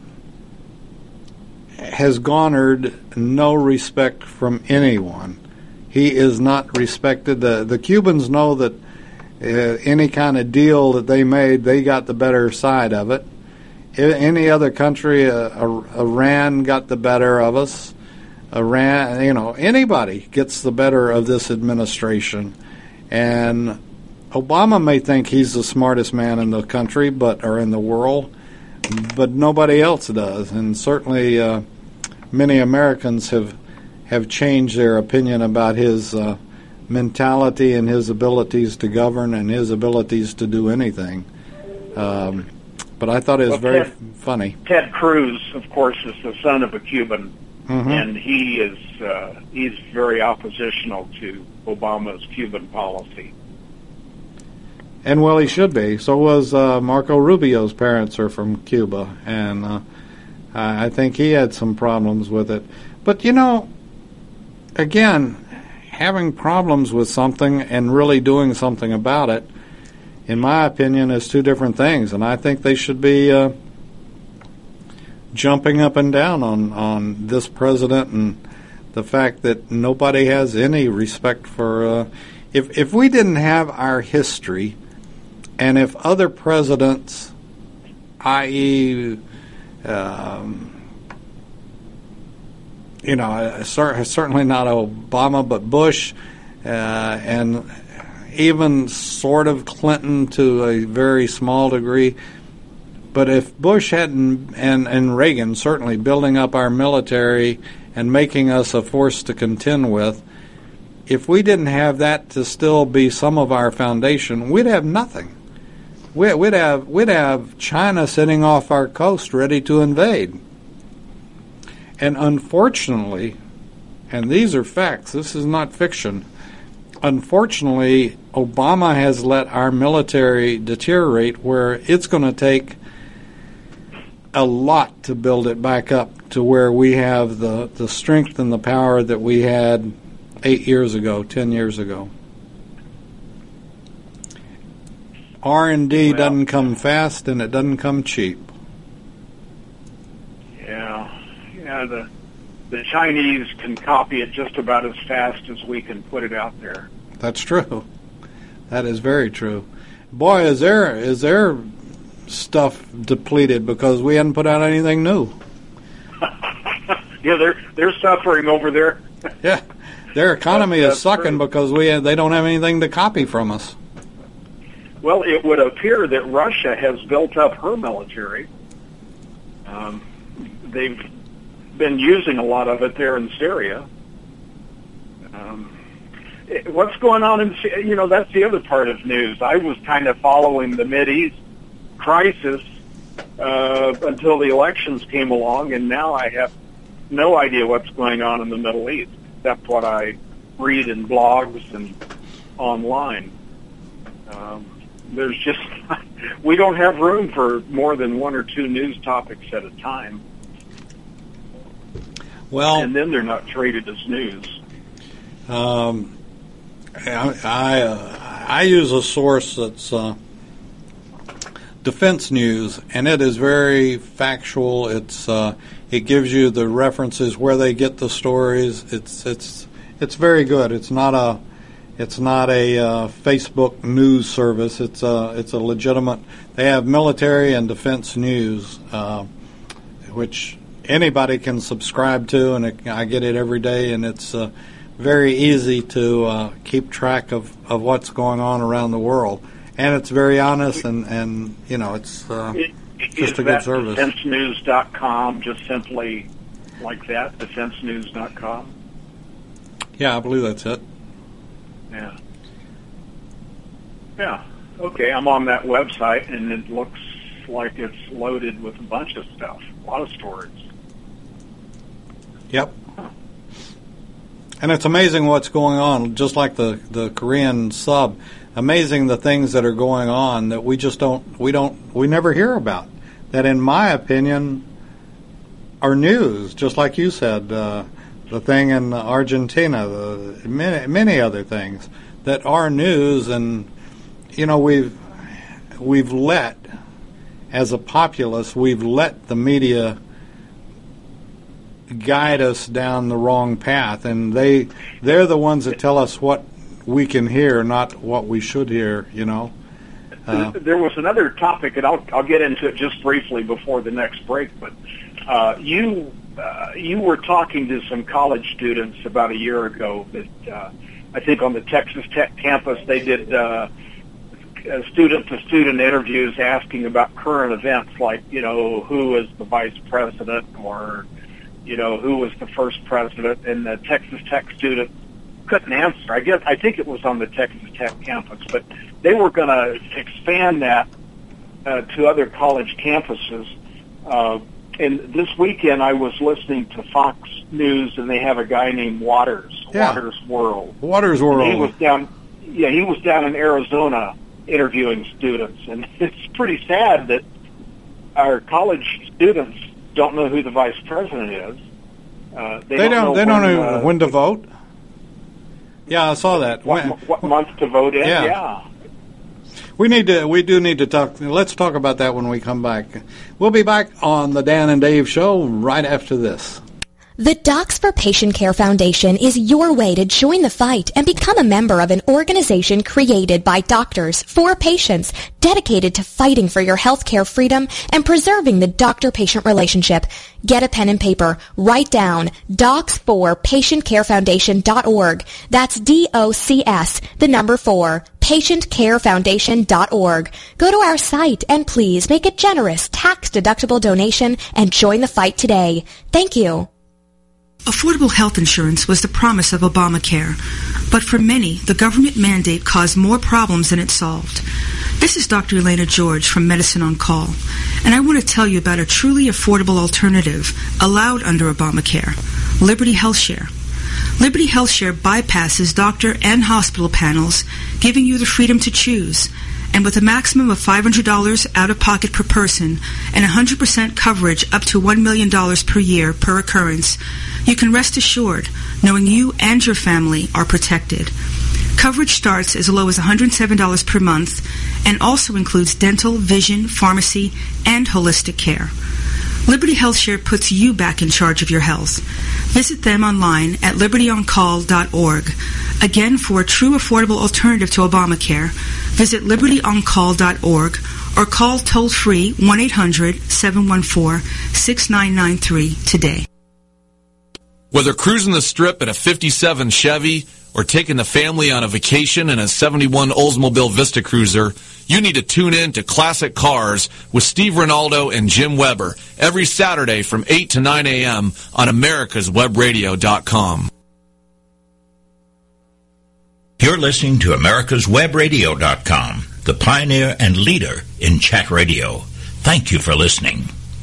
has garnered no respect from anyone. He is not respected. The the Cubans know that uh, any kind of deal that they made, they got the better side of it. Any other country, uh, Iran got the better of us. Iran, you know, anybody gets the better of this administration. And Obama may think he's the smartest man in the country, but or in the world, but nobody else does. And certainly uh, many Americans have have changed their opinion about his uh, mentality and his abilities to govern and his abilities to do anything. Um, but I thought it was well, very Ted, funny. Ted Cruz, of course, is the son of a Cuban, mm-hmm. and he is uh, he's very oppositional to Obama's Cuban policy. And well, he should be. So was uh, Marco Rubio's parents are from Cuba, and uh, I think he had some problems with it. But, you know, again, having problems with something and really doing something about it, in my opinion, is two different things. And I think they should be uh, jumping up and down on, on this president and the fact that nobody has any respect for... Uh, if, if we didn't have our history... And if other presidents, that is, um, you know, certainly not Obama, but Bush, uh, and even sort of Clinton to a very small degree, but if Bush hadn't, and, and Reagan certainly building up our military and making us a force to contend with, if we didn't have that to still be some of our foundation, we'd have nothing. We'd have we'd have China sitting off our coast ready to invade. And unfortunately, and these are facts, this is not fiction, unfortunately, Obama has let our military deteriorate where it's going to take a lot to build it back up to where we have the, the strength and the power that we had eight years ago, ten years ago. R and D well, doesn't come fast, and it doesn't come cheap. Yeah, yeah. The the Chinese can copy it just about as fast as we can put it out there. That's true. That is very true. Boy, is there is their stuff depleted because we hadn't put out anything new. Yeah, they're they're suffering over there. Yeah, their economy that's, is sucking true. because we they don't have anything to copy from us. Well, it would appear that Russia has built up her military. Um, they've been using a lot of it there in Syria. Um, it, what's going on in, you know, that's the other part of news. I was kind of following the Mideast crisis uh, until the elections came along, and now I have no idea what's going on in the Middle East, except what I read in blogs and online. Um, There's just, we don't have room for more than one or two news topics at a time. Well, and then they're not traded as news. Um, I I, uh, I use a source that's uh, Defense News, and it is very factual. It's uh, it gives you the references where they get the stories. It's it's it's very good. It's not a It's not a uh, Facebook news service. It's a it's a legitimate. They have military and defense news, uh, which anybody can subscribe to, and it, I get it every day. And it's uh, very easy to uh, keep track of, of what's going on around the world. And it's very honest, and, and you know it's uh, it, just a good service. defense news dot com, just simply like that, defense news dot com. Yeah, I believe that's it. Yeah. Yeah. Okay, I'm on that website, and it looks like it's loaded with a bunch of stuff, a lot of storage. Yep. And it's amazing what's going on, just like the, the Korean sub. Amazing the things that are going on that we just don't, we don't, we never hear about. That, in my opinion, are news, just like you said. Uh, the thing in Argentina, the many, many other things that are news, and you know we've we've let, as a populace, we've let the media guide us down the wrong path, and they they're the ones that tell us what we can hear, not what we should hear. You know. Uh, there was another topic, and I'll I'll get into it just briefly before the next break, but uh, you. Uh, you were talking to some college students about a year ago that uh, I think on the Texas Tech campus they did uh, student-to-student interviews asking about current events like, you know, who was the vice president or, you know, who was the first president, and the Texas Tech student couldn't answer. I guess I think it was on the Texas Tech campus, but they were going to expand that uh, to other college campuses. Uh, And this weekend, I was listening to Fox News, and they have a guy named Waters, yeah. Waters World. Waters World. And he was down, yeah, he was down in Arizona interviewing students, and it's pretty sad that our college students don't know who the vice president is. Uh, they, they don't. don't Know they when, don't know uh, when to vote. Yeah, I saw that. What, when, what month to vote in? Yeah. yeah. We need to. We do need to talk. Let's talk about that when we come back. We'll be back on the Dan and Dave Show right after this. The Docs for Patient Care Foundation is your way to join the fight and become a member of an organization created by doctors for patients, dedicated to fighting for your healthcare freedom and preserving the doctor-patient relationship. Get a pen and paper. Write down docs for patient care foundation dot org. That's D O C S, the number four, patient care foundation dot org. Go to our site and please make a generous tax-deductible donation and join the fight today. Thank you. Affordable health insurance was the promise of Obamacare, but for many, the government mandate caused more problems than it solved. This is Doctor Elena George from Medicine on Call, and I want to tell you about a truly affordable alternative allowed under Obamacare, Liberty HealthShare. Liberty HealthShare bypasses doctor and hospital panels, giving you the freedom to choose. And with a maximum of five hundred dollars out-of-pocket per person and one hundred percent coverage up to one million dollars per year per occurrence, you can rest assured knowing you and your family are protected. Coverage starts as low as one hundred seven dollars per month and also includes dental, vision, pharmacy, and holistic care. Liberty HealthShare puts you back in charge of your health. Visit them online at liberty on call dot org. Again, for a true affordable alternative to Obamacare, visit liberty on call dot org or call toll-free one eight hundred seven one four six nine nine three today. Whether cruising the Strip in a fifty-seven Chevy or taking the family on a vacation in a seventy-one Oldsmobile Vista Cruiser, you need to tune in to Classic Cars with Steve Ronaldo and Jim Weber every Saturday from eight to nine a.m. on americas web radio dot com. You're listening to americas web radio dot com, the pioneer and leader in chat radio. Thank you for listening.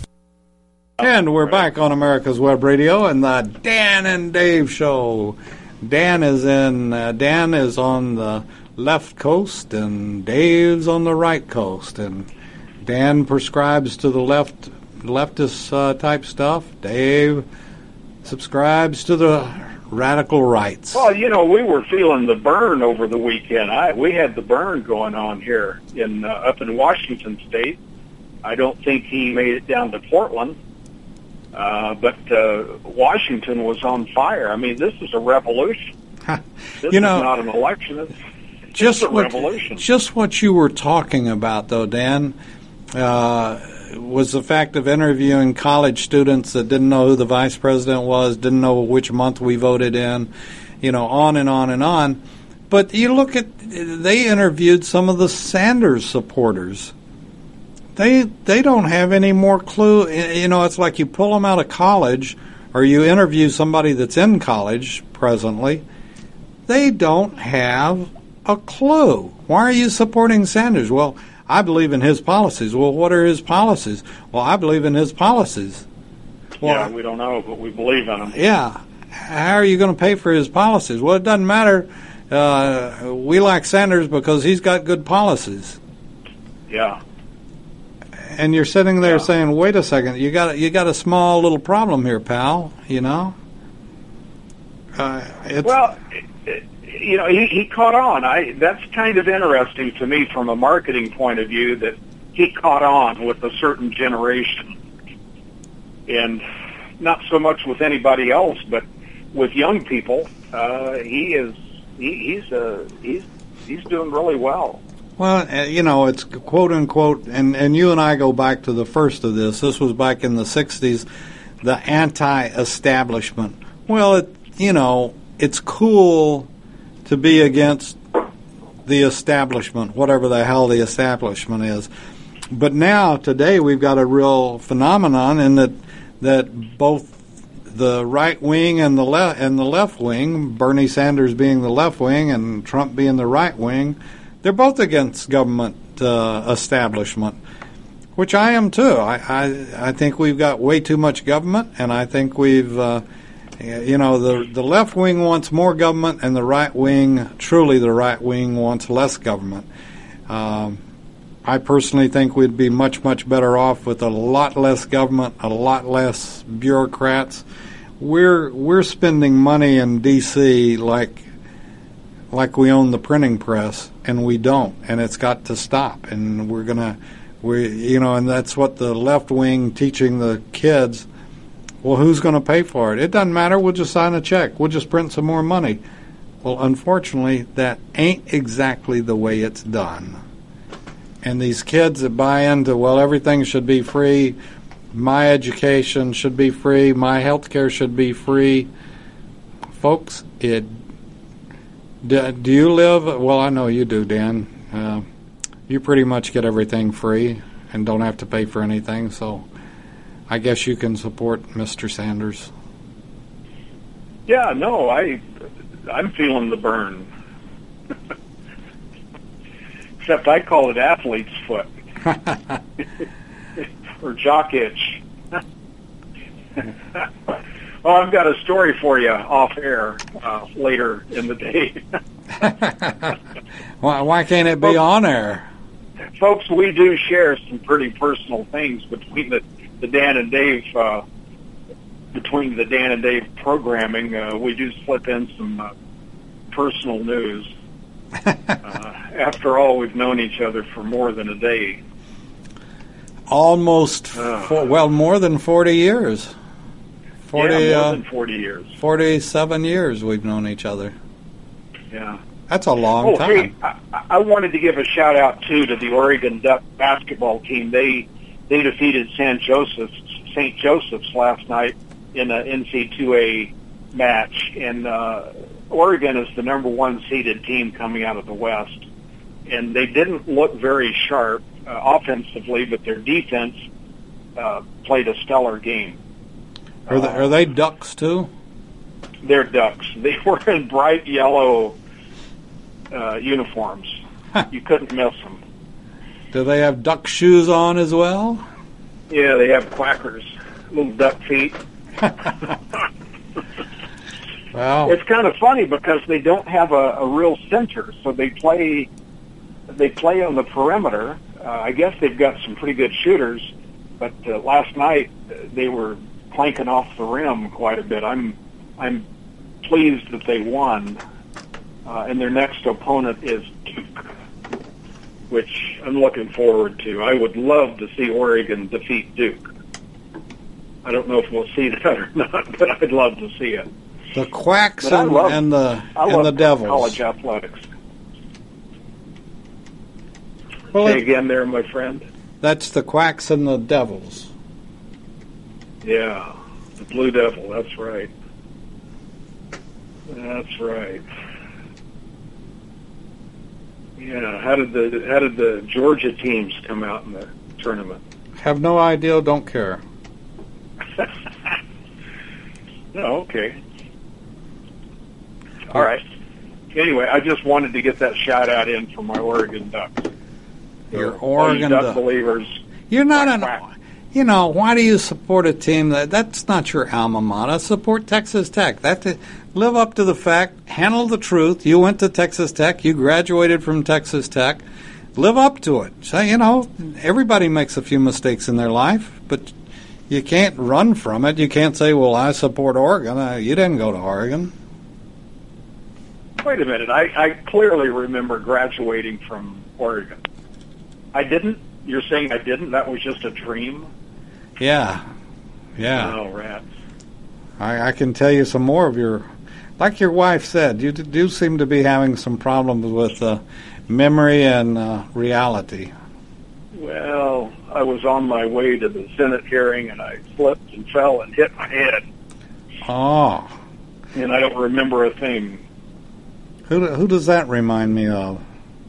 And we're back on America's Web Radio and the Dan and Dave Show. Dan is in. Uh, Dan is on the left coast, and Dave's on the right coast. And Dan prescribes to the left, leftist uh, type stuff. Dave subscribes to the radical rights. Well, you know, we were feeling the burn over the weekend. I we had the burn going on here in uh, up in Washington State. I don't think he made it down to Portland. Uh, but uh, Washington was on fire. I mean, this is a revolution. This you know, is not an election. It's just a what, revolution. Just what you were talking about, though, Dan, uh, was the fact of interviewing college students that didn't know who the vice president was, didn't know which month we voted in, you know, on and on and on. But you look at, they interviewed some of the Sanders supporters. They they don't have any more clue. You know, it's like you pull them out of college or you interview somebody that's in college presently. They don't have a clue. Why are you supporting Sanders? Well, I believe in his policies. Well, what are his policies? Well, I believe in his policies. Well, yeah, we don't know, but we believe in him. Yeah. How are you going to pay for his policies? Well, it doesn't matter. Uh, we like Sanders because he's got good policies. Yeah. And you're sitting there yeah. saying, "Wait a second, you got you got a small little problem here, pal." You know. Uh, it's, well, you know, he, he caught on. I that's kind of interesting to me from a marketing point of view that he caught on with a certain generation, and not so much with anybody else, but with young people. Uh, he is he, he's uh, he's he's doing really well. Well, uh, you know, it's quote unquote, and, and you and I go back to the first of this. This was back in the sixties, the anti-establishment. Well, it, you know, it's cool to be against the establishment, whatever the hell the establishment is. But now, today, we've got a real phenomenon in that that both the right wing and the left and the left wing, Bernie Sanders being the left wing and Trump being the right wing, they're both against government uh, establishment, which I am too. I, I I think we've got way too much government, and I think we've, uh, you know, the the left wing wants more government, and the right wing, truly the right wing, wants less government. Um, I personally think we'd be much, much better off with a lot less government, a lot less bureaucrats. We're we're spending money in D C like like we own the printing press, and we don't, and it's got to stop. And we're gonna, we you know, and that's what the left wing teaching the kids. Well, who's going to pay for it? It doesn't matter. We'll just sign a check. We'll just print some more money. Well, unfortunately, that ain't exactly the way it's done. And these kids that buy into, well, everything should be free, my education should be free, my health care should be free. Folks, it do, do you live, well, I know you do, Dan. Uh, you pretty much get everything free and don't have to pay for anything, so I guess you can support Mister Sanders. Yeah, no, I, I'm feeling the burn. Except I call it athlete's foot. Or jock itch. Well, I've got a story for you off air uh, later in the day. why, why can't it be folks, on air? Folks, we do share some pretty personal things between the, the Dan and Dave uh, between the Dan and Dave programming. Uh, we do slip in some uh, personal news. uh, after all, we've known each other for more than a day. Almost, uh, four, well, more than forty years. forty, yeah, more uh, than forty years. forty-seven years we've known each other. Yeah. That's a long oh, time. Hey, I, I wanted to give a shout out too to the Oregon Duck basketball team. They they defeated Saint Joseph's Saint Joseph's last night in an N C two A match, and uh, Oregon is the number one seeded team coming out of the West, and they didn't look very sharp uh, offensively, but their defense uh, played a stellar game. Are they, are they Ducks too? They're Ducks. They were in bright yellow uh, uniforms. You couldn't miss them. Do they have duck shoes on as well? Yeah, they have quackers, little duck feet. Wow. It's kind of funny because they don't have a, a real center, so they play they play on the perimeter. Uh, I guess they've got some pretty good shooters, but uh, last night uh, they were clanking off the rim quite a bit. I'm I'm pleased that they won, uh, and their next opponent is Duke, which I'm looking forward to. I would love to see Oregon defeat Duke. I don't know if we'll see that or not, but I'd love to see it. The Quacks and, love, and the I and the Devils. College athletics. Well, Say it, again there, my friend. That's the Quacks and the Devils. Yeah, the Blue Devil. That's right. That's right. Yeah. How did the how did the Georgia teams come out in the tournament? Have no idea. Don't care. No. Okay. All right. Anyway, I just wanted to get that shout out in for my Oregon Ducks. Your So, Oregon Duck Duck believers. You're not an. Quack, quack. You know, why do you support a team that that's not your alma mater? Support Texas Tech. That to, live up to the fact. Handle the truth. You went to Texas Tech. You graduated from Texas Tech. Live up to it. Say, you know, everybody makes a few mistakes in their life, but you can't run from it. You can't say, well, I support Oregon. Uh, you didn't go to Oregon. Wait a minute. I, I clearly remember graduating from Oregon. I didn't? You're saying I didn't? That was just a dream? Yeah. Yeah. Oh, rats. I, I can tell you some more of your... Like your wife said, you do seem to be having some problems with uh, memory and uh, reality. Well, I was on my way to the Senate hearing, and I slipped and fell and hit my head. Oh. And I don't remember a thing. Who who does that remind me of?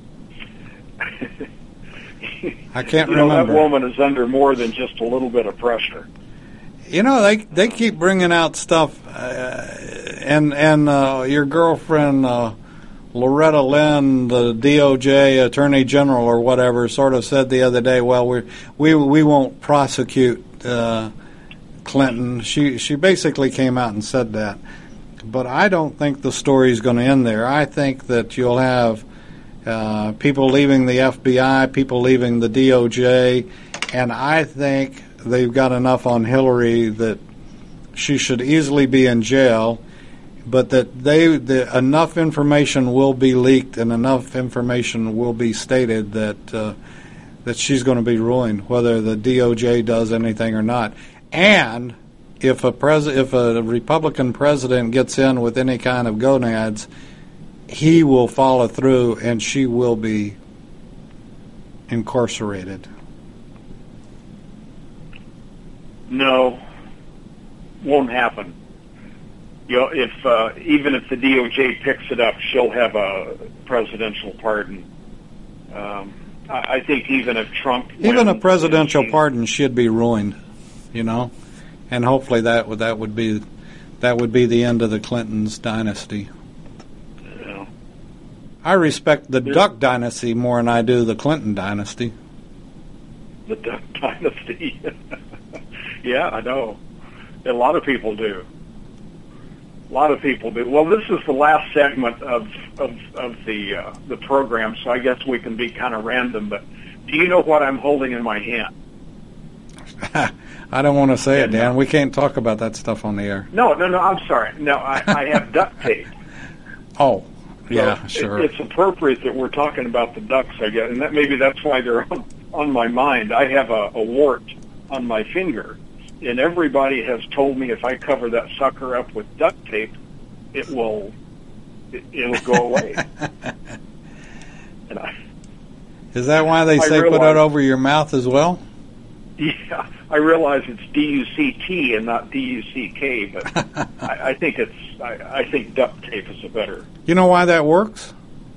I can't you know, remember. That woman is under more than just a little bit of pressure. You know, they they keep bringing out stuff, uh, and and uh, your girlfriend uh, Loretta Lynn, the D O J Attorney General or whatever, sort of said the other day, "Well, we we we won't prosecute uh, Clinton." She she basically came out and said that, but I don't think the story's going to end there. I think that you'll have uh, people leaving the F B I, people leaving the D O J, and I think they've got enough on Hillary that she should easily be in jail, but that they the, enough information will be leaked and enough information will be stated that uh, that she's going to be ruined, whether the D O J does anything or not. And if a pres if a Republican president gets in with any kind of gonads, he will follow through, and she will be incarcerated. No, won't happen. You know, if uh, even if the D O J picks it up, she'll have a presidential pardon. Um, I, I think even if Trump even wins, a presidential she, pardon should be ruined, you know, and hopefully that would that would be that would be the end of the Clintons' dynasty. You know, I respect the Duck dynasty more than I do the Clinton dynasty. The Duck dynasty. Yeah, I know. A lot of people do. A lot of people do. Well, this is the last segment of of, of the uh, the program, so I guess we can be kind of random. But do you know what I'm holding in my hand? I don't want to say it, Dan. We can't talk about that stuff on the air. No, no, no. I'm sorry. No, I, I have duct tape. Oh, yeah, so sure. It, it's appropriate that we're talking about the ducks, I guess, and that maybe that's why they're on, on my mind. I have a, a wart on my finger. And everybody has told me if I cover that sucker up with duct tape, it will, it, it'll go away. And I, Is that why they say realize, put it over your mouth as well? Yeah, I realize it's D U C T and not D U C K, but I, I think it's, I, I think duct tape is a better. You know why that works?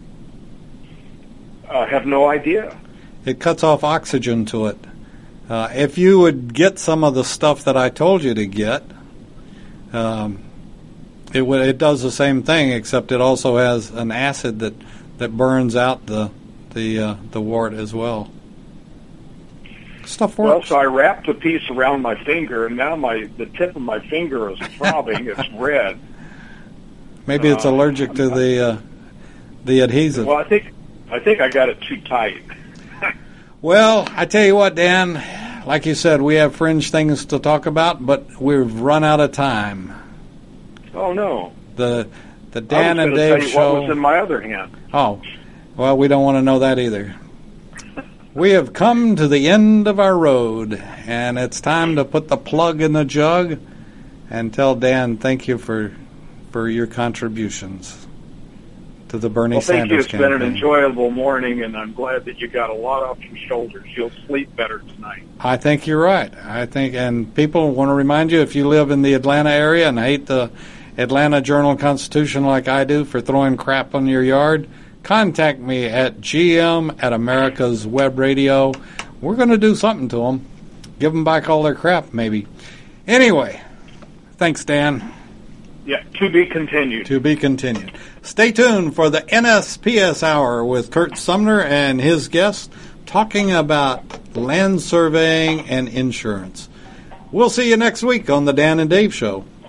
I have no idea. It cuts off oxygen to it. Uh, if you would get some of the stuff that I told you to get, um, it would, it does the same thing, except it also has an acid that, that burns out the the uh, the wart as well. Stuff works. Well, so I wrapped a piece around my finger, and now my the tip of my finger is throbbing. It's red. Maybe it's uh, allergic to the uh, the adhesive. Well, I think I think I got it too tight. Well, I tell you what, Dan, like you said, we have fringe things to talk about, but we've run out of time. Oh, no. The the Dan I was and tell Dave you show. What was in my other hand? Oh, well, we don't want to know that either. We have come to the end of our road, and it's time to put the plug in the jug and tell Dan thank you for for your contributions to the Bernie well, thank Sanders you. It's campaign. been an enjoyable morning, and I'm glad that you got a lot off your shoulders. You'll sleep better tonight. I think you're right. I think, and people want to remind you, if you live in the Atlanta area and hate the Atlanta Journal-Constitution like I do for throwing crap on your yard, contact me at G M at America's Web Radio. We're going to do something to them. Give them back all their crap, maybe. Anyway, thanks, Dan. Yeah, to be continued. To be continued. Stay tuned for the N S P S Hour with Kurt Sumner and his guests talking about land surveying and insurance. We'll see you next week on the Dan and Dave Show.